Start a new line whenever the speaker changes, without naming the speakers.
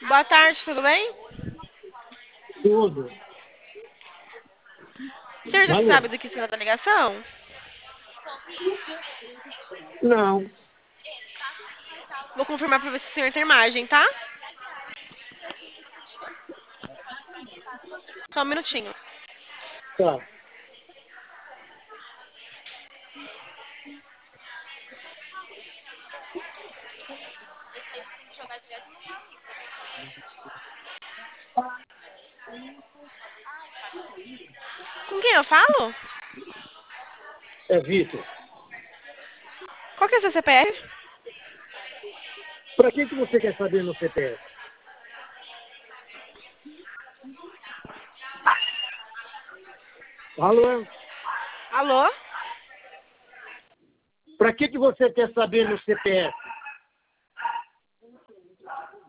Boa tarde, tudo bem?
Tudo.
O senhor já
Valeu.
sabe do que se trata a ligação?
Não.
Vou confirmar pra ver se o senhor tem imagem, tá? Só um minutinho.
Tá.
Com quem eu falo?
É Vitor.
Qual que é o seu CPF?
Para que você quer saber no CPF? Alô?
Alô?
Para que você quer saber no CPF?